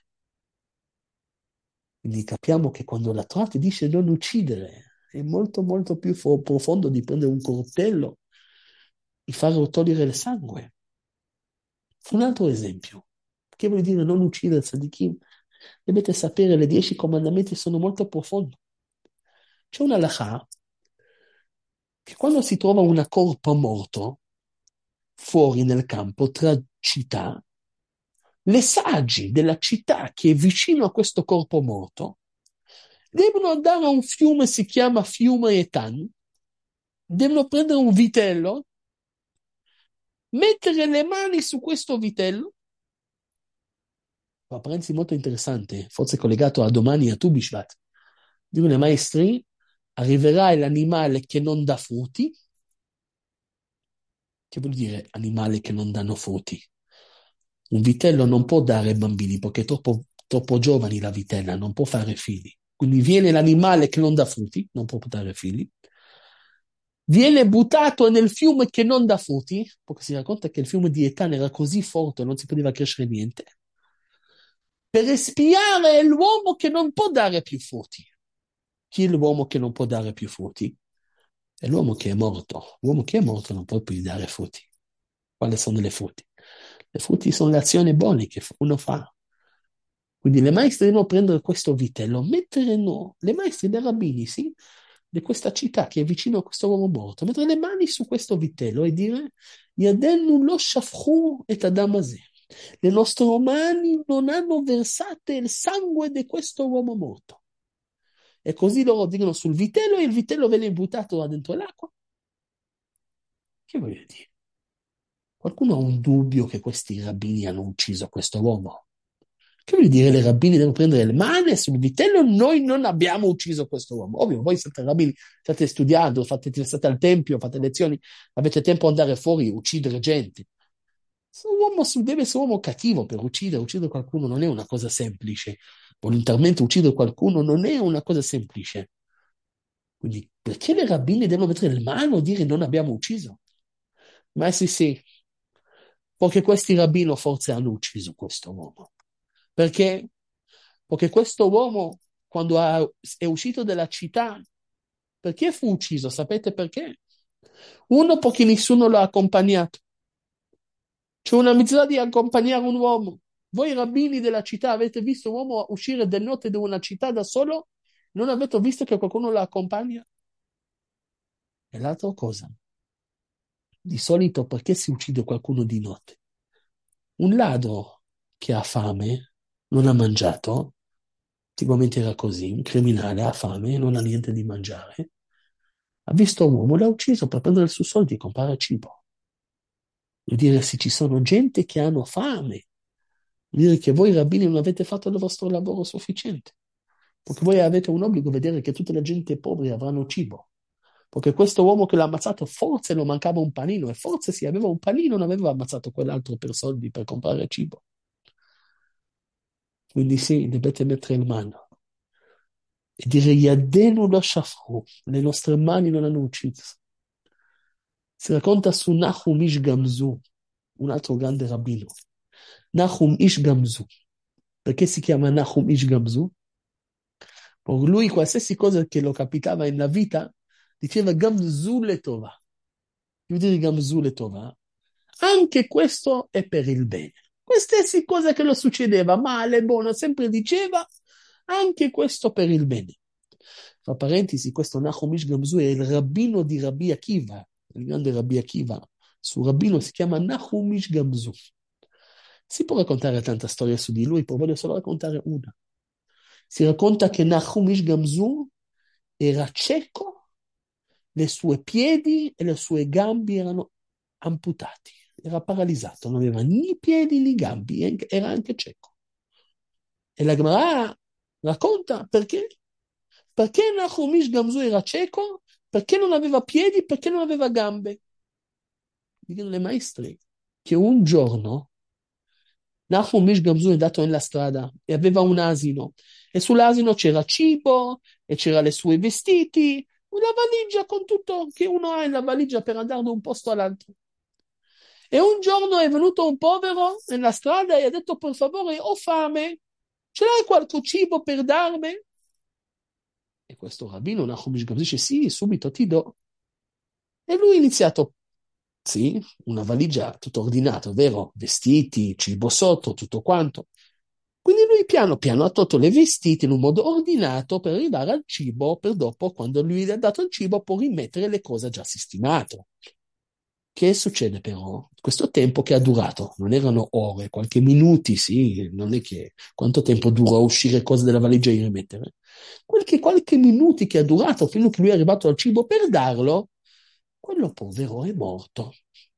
Quindi capiamo che quando la Torah ti dice non uccidere, è molto molto più profondo di prendere un coltello e fare togliere il sangue. Un altro esempio. Che vuol dire non uccidere tzadikim? Dovete sapere, le 10 comandamenti sono molto profondi. C'è una halakha che quando si trova un corpo morto fuori nel campo tra città, le saggi della città che è vicino a questo corpo morto devono andare a un fiume, si chiama fiume Etan, devono prendere un vitello, mettere le mani su questo vitello, ma parentesi molto interessante, forse collegato a domani a Tu Bishvat. Dicono i maestri, arriverà l'animale che non dà frutti. Che vuol dire animali che non danno frutti? Un vitello non può dare bambini perché è troppo giovani la vitella, non può fare figli. Quindi viene l'animale che non dà frutti, non può dare figli. Viene buttato nel fiume che non dà frutti, perché si racconta che il fiume di Etan era così forte, non si poteva crescere niente, per espiare l'uomo che non può dare più frutti. Chi è l'uomo che non può dare più frutti? È l'uomo che è morto. L'uomo che è morto non può più dare frutti. Quali sono le frutti? Le frutti sono le azioni buone che uno fa. Quindi le maestre devono prendere questo vitello, mettere no, le maestre dei rabbini, sì, di questa città che è vicino a questo uomo morto, mettere le mani su questo vitello e dire Yadenu lo shafchu et adamazeh. Le nostre mani non hanno versato il sangue di questo uomo morto. E così loro dicono sul vitello e il vitello viene buttato dentro l'acqua. Che voglio dire? Qualcuno ha un dubbio che questi rabbini hanno ucciso questo uomo? Che vuol dire le rabbini devono prendere le mani sul vitello? Noi non abbiamo ucciso questo uomo. Ovvio, voi siete rabbini, state studiando, state al tempio, fate lezioni, avete tempo di andare fuori e uccidere gente. Se un uomo deve essere un uomo cattivo per uccidere qualcuno non è una cosa semplice. Volontariamente uccidere qualcuno non è una cosa semplice. Quindi perché le rabbine devono mettere le mani e dire non abbiamo ucciso? Ma sì, perché questi rabbini forse hanno ucciso questo uomo. Perché? Perché questo uomo, quando è uscito dalla città, perché fu ucciso? Sapete perché? Uno, perché nessuno lo ha accompagnato. C'è una mitzvah di accompagnare un uomo. Voi rabbini della città avete visto un uomo uscire del notte da una città da solo? Non avete visto che qualcuno lo accompagna? E l'altra cosa, di solito perché si uccide qualcuno di notte? Un ladro che ha fame, non ha mangiato, anticamente era così, un criminale ha fame, non ha niente di mangiare, ha visto un uomo, l'ha ucciso per prendere i suoi soldi e comprare cibo. Vuol dire se ci sono gente che hanno fame, vuol dire che voi rabbini non avete fatto il vostro lavoro sufficiente, perché voi avete un obbligo di vedere che tutta la gente povera avranno cibo. Perché questo uomo che l'ha ammazzato forse non mancava un panino e forse se aveva un panino non aveva ammazzato quell'altro per soldi per comprare cibo. Quindi sì, dovete mettere in mano e dire Yadenu lo shafru, le nostre mani non hanno ucciso. Si racconta su Nahum Ish Gamzu, un altro grande rabbino. Nahum Ish Gamzu. Perché si chiama Nahum Ish Gamzu? Per lui qualsiasi cosa che lo capitava nella vita diceva Gamzu le Tova. Vuol dire Gamzu le Tova. Anche questo è per il bene. Qualsiasi cosa che lo succedeva, male, buono, sempre diceva anche questo per il bene. Tra parentesi, questo Nahum Ish Gamzu è il rabbino di Rabbi Akiva, il grande Rabbi Akiva. Suo rabbino si chiama Nahum Ish Gamzu. Si può raccontare tanta storia su di lui, però voglio solo raccontare una. Si racconta che Nahum Ish Gamzu era cieco, le sue piedi e le sue gambe erano amputati, era paralizzato, non aveva né piedi né gambe, era anche cieco. E la Gemara racconta perché? Perché Nahum Ish Gamzu era cieco? Perché non aveva piedi? Perché non aveva gambe? Dicono le maestre che un giorno Nahum Ish Gamzu è andato nella strada e aveva un asino e sull'asino c'era cibo e c'era le sue vestiti, una valigia con tutto che uno ha nella valigia per andare da un posto all'altro. E un giorno è venuto un povero nella strada e ha detto per favore ho fame, ce l'hai qualche cibo per darmi? E questo rabbino Nahum Ish Gamzu dice sì, subito ti do. E lui ha iniziato, sì, una valigia tutto ordinato, vero? Vestiti, cibo sotto, tutto quanto. Quindi lui piano piano ha tolto le vestiti in un modo ordinato per arrivare al cibo, per dopo, quando lui gli ha dato il cibo, può rimettere le cose già sistemato. Che succede però? Questo tempo che ha durato, non erano ore, qualche minuti, sì, non è che quanto tempo dura uscire cose dalla valigia e rimettere. Qualche minuti che ha durato fino a che lui è arrivato al cibo per darlo, quello povero è morto.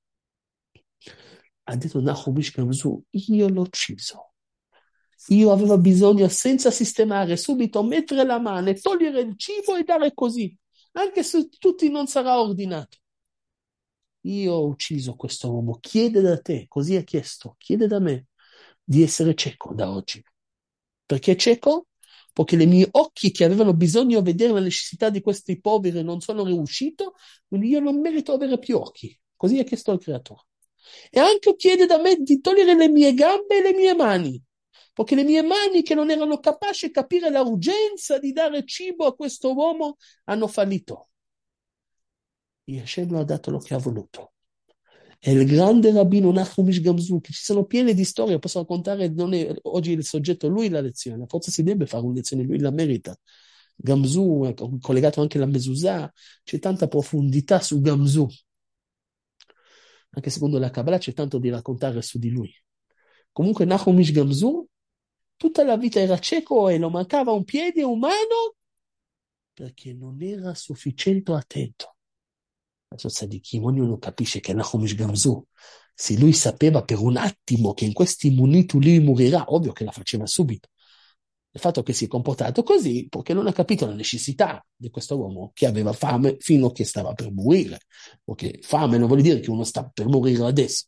Ha detto Nahum Ish Gamzu, io l'ho ucciso. Io avevo bisogno, senza sistemare, subito mettere la mano, e togliere il cibo e dare così, anche se tutti non sarà ordinato. Io ho ucciso questo uomo, chiede da te, così ha chiesto, chiede da me di essere cieco da oggi. Perché cieco? Perché i miei occhi che avevano bisogno di vedere la necessità di questi poveri non sono riusciti, quindi io non merito avere più occhi. Così ha chiesto il creatore. E anche chiede da me di togliere le mie gambe e le mie mani, perché le mie mani che non erano capaci di capire l'urgenza di dare cibo a questo uomo hanno fallito. E Hashem lo ha dato lo che ha voluto. E il grande rabbino Nachum Ish Gamzu, che ci sono piene di storie, posso raccontare, non è oggi il soggetto, lui la lezione, forse si deve fare una lezione, lui la merita. Gamzu, collegato anche alla Mezuzah, c'è tanta profondità su Gamzu. Anche secondo la Kabbalah c'è tanto di raccontare su di lui. Comunque Nachum Ish Gamzu, tutta la vita era cieco e lo mancava un piede umano perché non era sufficiente attento. Adesso Tzadikim, ognuno capisce che Nachum Ish Gamzu, se lui sapeva per un attimo che in questi muniti lui morirà, ovvio che la faceva subito. Il fatto che si è comportato così, perché non ha capito la necessità di questo uomo che aveva fame fino a che stava per morire. Perché fame non vuol dire che uno sta per morire adesso.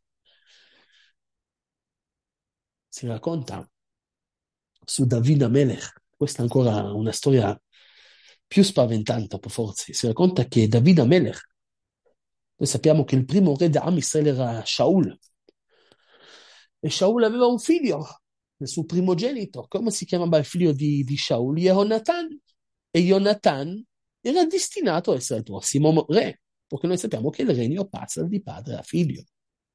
Si racconta su David Amelech, questa è ancora una storia più spaventante per forza. Si racconta che David Amelech, noi sappiamo che il primo re di Am Israele era Shaul, e Shaul aveva un figlio, il suo primogenito. Come si chiamava il figlio di Shaul? Yehonatan. E Yonatan era destinato a essere il prossimo re, perché noi sappiamo che il regno passa di padre a figlio.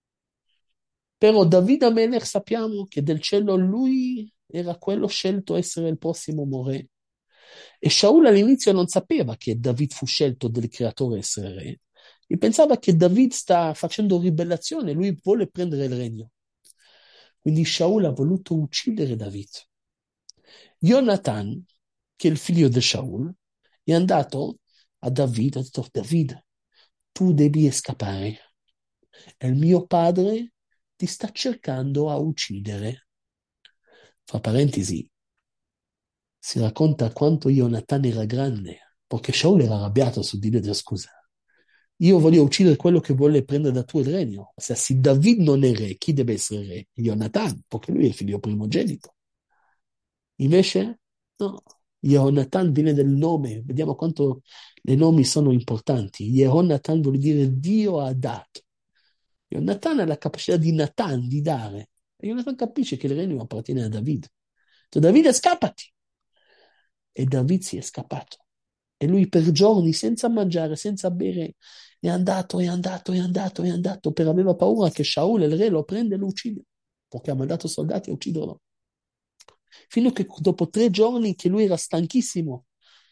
Però David Amelech sappiamo che del cielo lui era quello scelto a essere il prossimo re. E Shaul all'inizio non sapeva che David fu scelto dal creatore a essere re. E pensava che David sta facendo ribellazione, lui vuole prendere il regno. Quindi Shaul ha voluto uccidere David. Jonathan, che è il figlio di Shaul, è andato a David e ha detto: David, tu devi scappare. E il mio padre ti sta cercando a uccidere. Fra parentesi, si racconta quanto Jonathan era grande, perché Shaul era arrabbiato su di lui e ha detto: scusa, io voglio uccidere quello che vuole prendere da tu il regno. Se David non è re, chi deve essere re? Jonathan, perché lui è il figlio primogenito. Invece, no. Yehonatan viene dal nome, vediamo quanto i nomi sono importanti. Yehonatan vuol dire Dio ha dato. Yonatan ha la capacità di Natan, di dare. E Yonatan capisce che il regno appartiene a David. So, Davide, scappati! E David si è scappato. E lui per giorni, senza mangiare, senza bere, è andato, è andato, è andato, è andato, per aveva paura che Shaul, il re, lo prende e lo uccide, perché ha mandato soldati a ucciderlo. Fino a che dopo 3 giorni che lui era stanchissimo,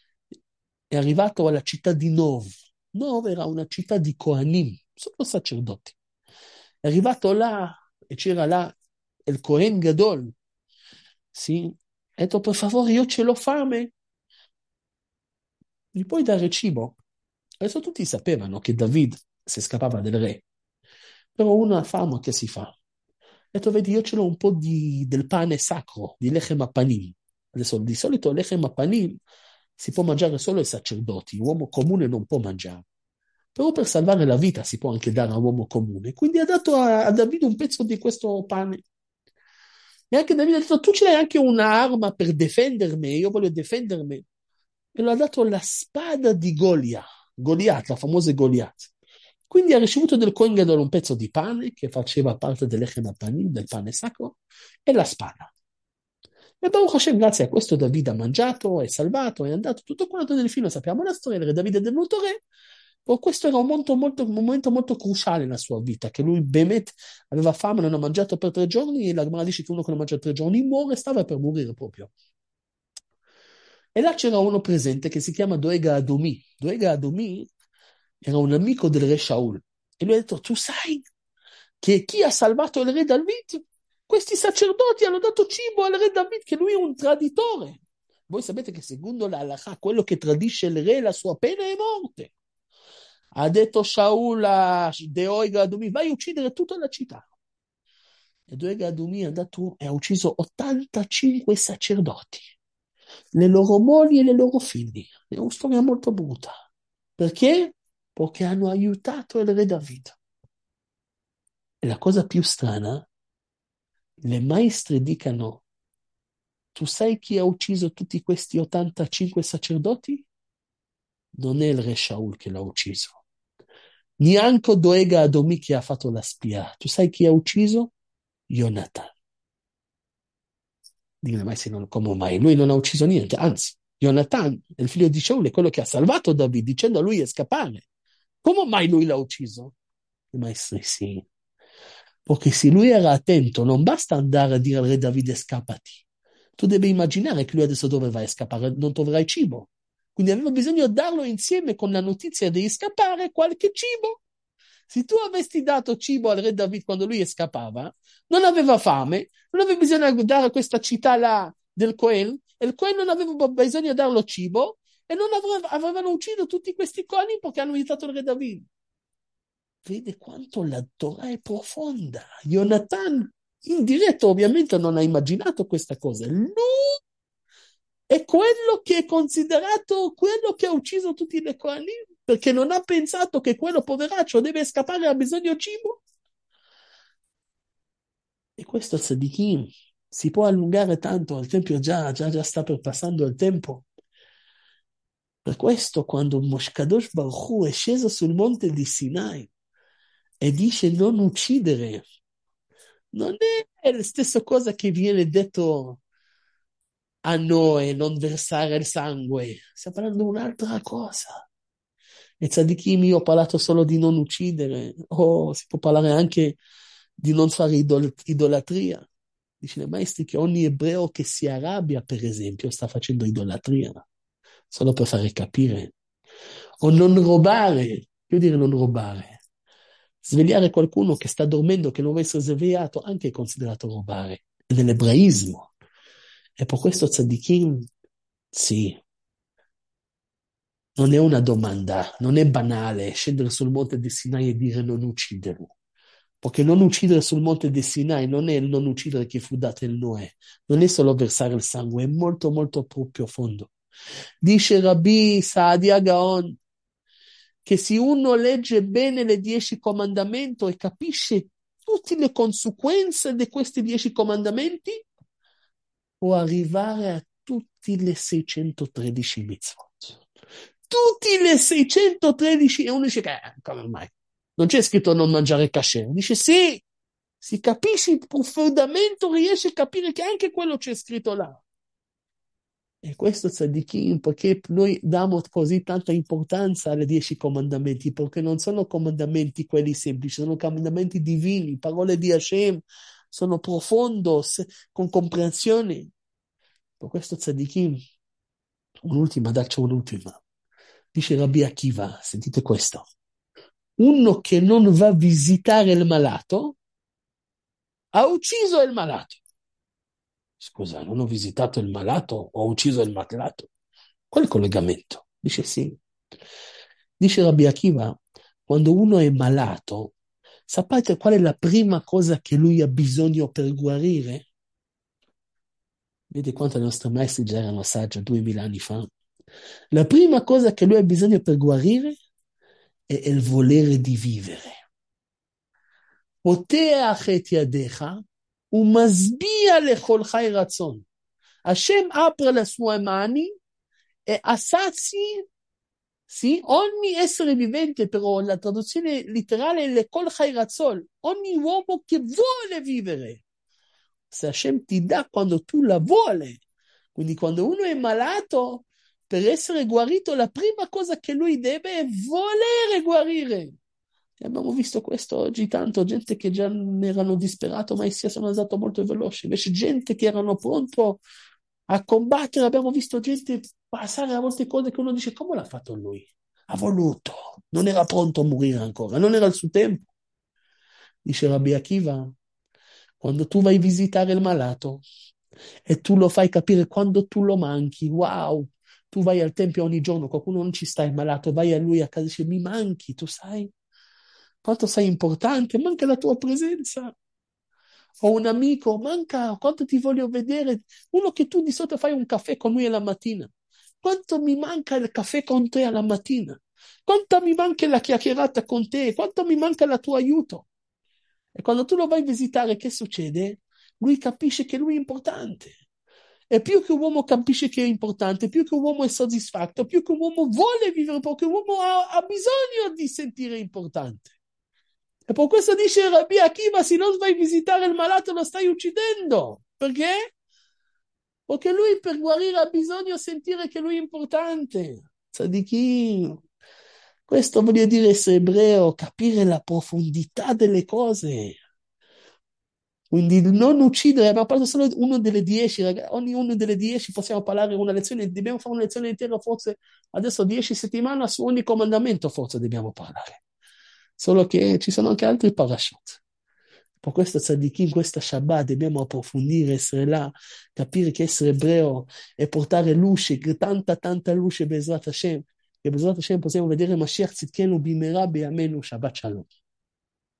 è arrivato alla città di Nov. Nov era una città di Kohanim, solo sacerdoti. È arrivato là e c'era là il Kohen Gadol. Sì, ha detto: per favore, io ce l'ho fame, gli puoi dare cibo? Adesso tutti sapevano che David si scappava del re, però uno ha fame, che si fa? Ha detto: vedi, io ce l'ho un po' del pane sacro, di lechem apanim. Adesso di solito lechem apanim si può mangiare solo ai sacerdoti, l'uomo comune non può mangiare. Però per salvare la vita si può anche dare a un uomo comune. Quindi ha dato a Davide un pezzo di questo pane. E anche Davide ha detto: tu ce l'hai anche un'arma per difendermi, io voglio difendermi. E lo ha dato la spada di Goliat, la famosa Goliat. Quindi ha ricevuto del Kohen Gadol un pezzo di pane che faceva parte dell'Echem Panim, del pane sacro, e la spada. E Baruch Hashem, grazie a questo, Davide ha mangiato, è salvato, è andato tutto quanto nel film. Sappiamo la storia, del re Davide è venuto re. Oh, questo era un momento molto cruciale nella sua vita, che lui, Bemet, aveva fame, non ha mangiato per 3 giorni, e la Gemara dice che uno che non ha mangiato 3 giorni muore, stava per morire proprio. E là c'era uno presente che si chiama Doega Adomi. Doega Adomi era un amico del re Shaul. E lui ha detto: tu sai che chi ha salvato il re David? Questi sacerdoti hanno dato cibo al re David, che lui è un traditore. Voi sapete che secondo la halakha, quello che tradisce il re, la sua pena è morte. Ha detto Shaul a Doeg Adumi, vai a uccidere tutta la città. E Doeg Adumi è andato e ha ucciso 85 sacerdoti, le loro mogli e le loro figli. È una storia molto brutta. Perché? Perché hanno aiutato il re David. E la cosa più strana, le maestre dicono, tu sai chi ha ucciso tutti questi 85 sacerdoti? Non è il re Shaul che l'ha ucciso. Neanche Doeg Adomi che ha fatto la spia. Tu sai chi ha ucciso? Jonathan. Dicono, ma se non, come mai? Lui non ha ucciso niente. Anzi, Jonathan, il figlio di Shaul, è quello che ha salvato David, dicendo a lui di scappare. Come mai lui l'ha ucciso? I maestri sì. Perché se lui era attento, non basta andare a dire al re Davide scappati. Tu devi immaginare che lui adesso dove vai a scappare? Non troverai cibo. Quindi aveva bisogno di darlo insieme con la notizia di scappare qualche cibo. Se tu avessi dato cibo al re David quando lui scappava, non aveva fame, non aveva bisogno di dare a questa città là del Coel, e il Coel non aveva bisogno di darlo cibo, e non avevano ucciso tutti questi coni perché hanno aiutato il re David. Vede quanto la Torah è profonda. Jonathan, in diretto, ovviamente non ha immaginato questa cosa. Lui è quello che è considerato quello che ha ucciso tutti i Kohanim, perché non ha pensato che quello poveraccio deve scappare e ha bisogno di cibo. E questo tzadikim si può allungare tanto, il tempio già sta per passando il tempo. Per questo, quando Moshe Kadosh Baruch Hu è sceso sul monte di Sinai e dice non uccidere, non è la stessa cosa che viene detto a noi, non versare il sangue. Stiamo parlando di un'altra cosa. E tzadikim, io ho parlato solo di non uccidere, o si può parlare anche di non fare idolatria. Dice i maestri che ogni ebreo che si arrabbia, per esempio, sta facendo idolatria, solo per fare capire. O non rubare, che vuol dire non rubare? Svegliare qualcuno che sta dormendo, che non vuole essere svegliato, anche è considerato rubare. È dell'ebraismo. E per questo tzadikim, sì, non è una domanda, non è banale scendere sul monte di Sinai e dire non uccidere. Perché non uccidere sul monte di Sinai non è il non uccidere che fu dato il Noè, non è solo versare il sangue, è molto molto più profondo. Dice Rabbi Saadia Gaon che se uno legge bene le 10 comandamenti e capisce tutte le conseguenze di questi 10 comandamenti, può arrivare a tutti le 613 mitzvot. Tutti le 613, e uno dice che, come mai? Non c'è scritto non mangiare kasher. Dice sì, si capisce il profondamento, riesce a capire che anche quello c'è scritto là. E questo tzadikim, perché noi diamo così tanta importanza alle 10 comandamenti, perché non sono comandamenti quelli semplici, sono comandamenti divini, parole di Hashem, sono profondo, con comprensione. Per questo tzadikim, un'ultima, dacci un'ultima. Dice Rabbi Akiva, sentite questo. Uno che non va a visitare il malato, ha ucciso il malato. Scusa, non ho visitato il malato, ho ucciso il malato. Qual è il collegamento? Dice sì. Dice Rabbi Akiva, quando uno è malato, sapete qual è la prima cosa che lui ha bisogno per guarire? Vedi quanto i nostri maestri già erano saggi 2000 anni fa. La prima cosa che lui ha bisogno per guarire è il volere di vivere. פותח את ידיך ומשביע לכל חי רצון. Hashem apre le sue mani e assazi, sì, ogni essere vivente, però la traduzione letterale è le kol chai razzol, ogni uomo che vuole vivere. Se Hashem ti dà quando tu la vuole, quindi quando uno è malato, per essere guarito, la prima cosa che lui deve è volere guarire. E abbiamo visto questo oggi tanto, gente che già erano disperati, ma si sono andato molto veloci, invece gente che erano pronto a combattere, abbiamo visto gente passare a molte cose che uno dice, come l'ha fatto lui? Ha voluto, non era pronto a morire ancora, non era il suo tempo. Dice Rabbi Akiva, quando tu vai a visitare il malato e tu lo fai capire quando tu lo manchi, wow, Tu vai al tempio ogni giorno, qualcuno non ci sta, è malato, vai a lui a casa e dice, mi manchi, tu sai quanto sei importante, manca la tua presenza. Ho un amico, manca quanto ti voglio vedere, uno che tu di solito fai un caffè con lui alla mattina. Quanto mi manca il caffè con te alla mattina? Quanto mi manca la chiacchierata con te? Quanto mi manca il tuo aiuto? E quando tu lo vai a visitare, che succede? Lui capisce che lui è importante. E più che un uomo capisce che è importante, più che un uomo è soddisfatto, più che un uomo vuole vivere, perché un uomo ha bisogno di sentire importante. E per questo dice Rabbi Akiva, se non vai a visitare il malato lo stai uccidendo. Perché? Perché lui per guarire ha bisogno di sentire che lui è importante. Tzadikim. Questo vuol dire essere ebreo, capire la profondità delle cose. Quindi non uccidere, abbiamo parlato solo uno delle 10, ogni uno delle 10 possiamo parlare una lezione, dobbiamo fare una lezione intera, forse adesso 10 settimane su ogni comandamento, forse dobbiamo parlare. Solo che ci sono anche altri parashut. Per questo tzadikim, questa Shabbat, dobbiamo approfondire, essere là, capire che essere ebreo e portare luce, tanta luce, Bezrat Hashem, che Bezrat Hashem possiamo vedere Mashiach Tzidkenu bimera be'amenu, Shabbat Shalom.